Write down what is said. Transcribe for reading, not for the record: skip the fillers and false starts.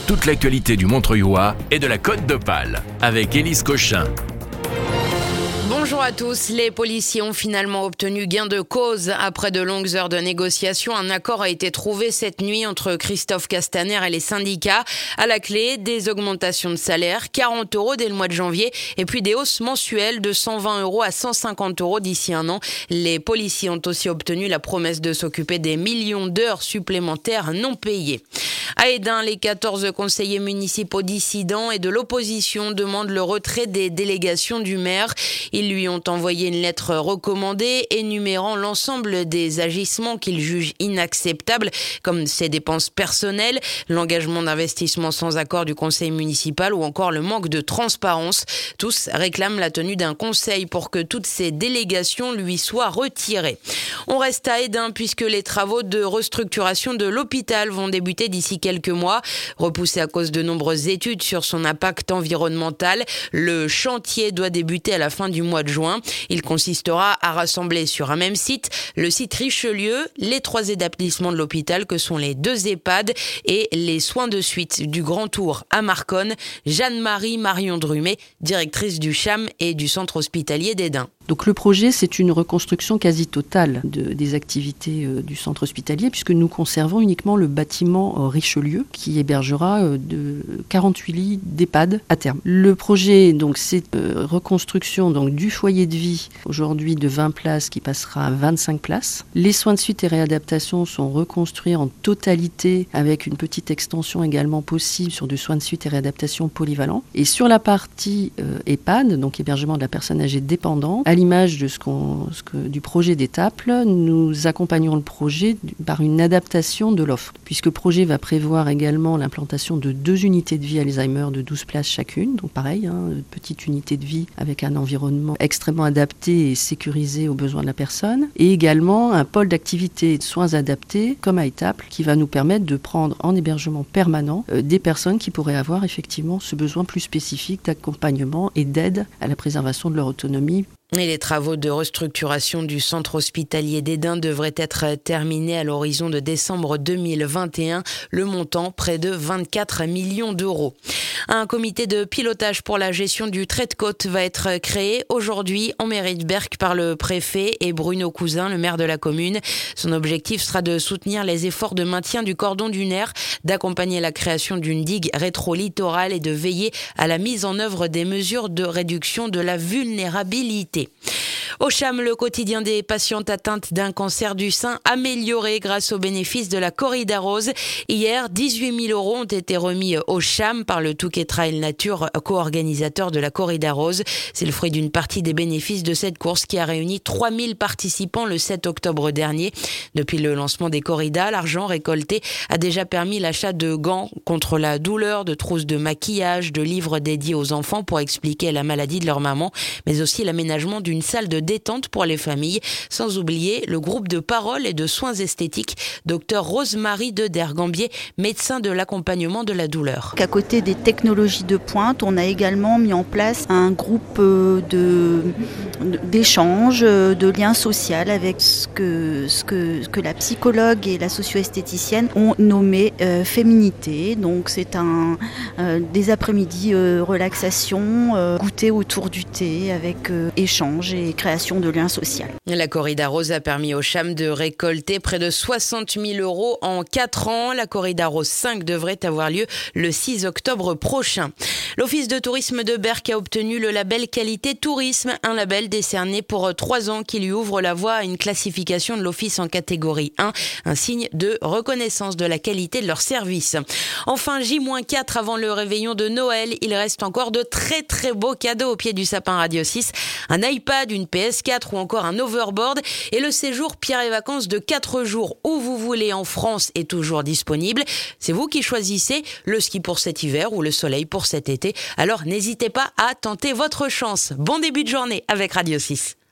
toute l'actualité du Montreuillois et de la Côte d'Opale avec Élise Cochin. Bonjour à tous. Les policiers ont finalement obtenu gain de cause. Après de longues heures de négociations, un accord a été trouvé cette nuit entre Christophe Castaner et les syndicats. À la clé, des augmentations de salaire, 40 € dès le mois de janvier, et puis des hausses mensuelles de 120 € à 150 € d'ici un an. Les policiers ont aussi obtenu la promesse de s'occuper des millions d'heures supplémentaires non payées. À Hesdin, les 14 conseillers municipaux dissidents et de l'opposition demandent le retrait des délégations du maire. Ils lui ont envoyé une lettre recommandée énumérant l'ensemble des agissements qu'ils jugent inacceptables, comme ses dépenses personnelles, l'engagement d'investissement sans accord du conseil municipal ou encore le manque de transparence. Tous réclament la tenue d'un conseil pour que toutes ces délégations lui soient retirées. On reste à Hesdin puisque les travaux de restructuration de l'hôpital vont débuter d'ici quelques mois. Repoussé à cause de nombreuses études sur son impact environnemental, le chantier doit débuter à la fin du mois de juin. Il consistera à rassembler sur un même site le site Richelieu, les 3 établissements de l'hôpital que sont les 2 EHPAD et les soins de suite du Grand Tour à Marconne. Jeanne-Marie Marion Drumet, directrice du CHAM et du centre hospitalier d'Hesdin. Donc le projet, c'est une reconstruction quasi totale des activités du centre hospitalier puisque nous conservons uniquement le bâtiment Richelieu qui hébergera de 48 lits d'EHPAD à terme. Le projet, donc, c'est reconstruction donc, du foyer de vie, aujourd'hui de 20 places qui passera à 25 places. Les soins de suite et réadaptation sont reconstruits en totalité avec une petite extension également possible sur du soins de suite et réadaptation polyvalent. Et sur la partie EHPAD, donc hébergement de la personne âgée dépendante, à l'image de du projet d'Étaples, nous accompagnons le projet par une adaptation de l'offre, puisque le projet va prévoir également l'implantation de 2 unités de vie Alzheimer de 12 places chacune, donc pareil, petite unité de vie avec un environnement extrêmement adapté et sécurisé aux besoins de la personne, et également un pôle d'activité et de soins adaptés, comme à Étaples, qui va nous permettre de prendre en hébergement permanent des personnes qui pourraient avoir effectivement ce besoin plus spécifique d'accompagnement et d'aide à la préservation de leur autonomie. Et les travaux de restructuration du centre hospitalier d'Hesdin devraient être terminés à l'horizon de décembre 2021. Le montant, près de 24 millions d'euros. Un comité de pilotage pour la gestion du trait de côte va être créé aujourd'hui en mairie de Berck par le préfet et Bruno Cousin, le maire de la commune. Son objectif sera de soutenir les efforts de maintien du cordon dunaire, d'accompagner la création d'une digue rétro-littorale et de veiller à la mise en œuvre des mesures de réduction de la vulnérabilité. Au CHAM, le quotidien des patientes atteintes d'un cancer du sein amélioré grâce aux bénéfices de la corrida rose. Hier, 18 000 € ont été remis au CHAM par le Touquet Trail Nature, co-organisateur de la corrida rose. C'est le fruit d'une partie des bénéfices de cette course qui a réuni 3 000 participants le 7 octobre dernier. Depuis le lancement des corridas, l'argent récolté a déjà permis l'achat de gants contre la douleur, de trousses de maquillage, de livres dédiés aux enfants pour expliquer la maladie de leur maman, mais aussi l'aménagement d'une salle de détente pour les familles, sans oublier le groupe de parole et de soins esthétiques, Dr Rosemarie de Dergambier, médecin de l'accompagnement de la douleur. À côté des technologies de pointe, on a également mis en place un groupe d'échange, de lien social avec ce que la psychologue et la socio-esthéticienne ont nommé féminité. Donc c'est des après-midi relaxation, goûter autour du thé avec échange et création de liens sociaux. La corrida rose a permis au CHAM de récolter près de 60 000 € en 4 ans. La corrida rose 5 devrait avoir lieu le 6 octobre prochain. L'Office de tourisme de Berck a obtenu le label Qualité Tourisme, un label décerné pour 3 ans qui lui ouvre la voie à une classification de l'Office en catégorie 1, un signe de reconnaissance de la qualité de leur service. Enfin, J-4 avant le réveillon de Noël, il reste encore de très très beaux cadeaux au pied du sapin Radio 6. Un iPad, une PS4 ou encore un overboard, et le séjour Pierre et Vacances de 4 jours où vous voulez en France est toujours disponible. C'est vous qui choisissez le ski pour cet hiver ou le soleil pour cet été. Alors n'hésitez pas à tenter votre chance. Bon début de journée avec Radio 6.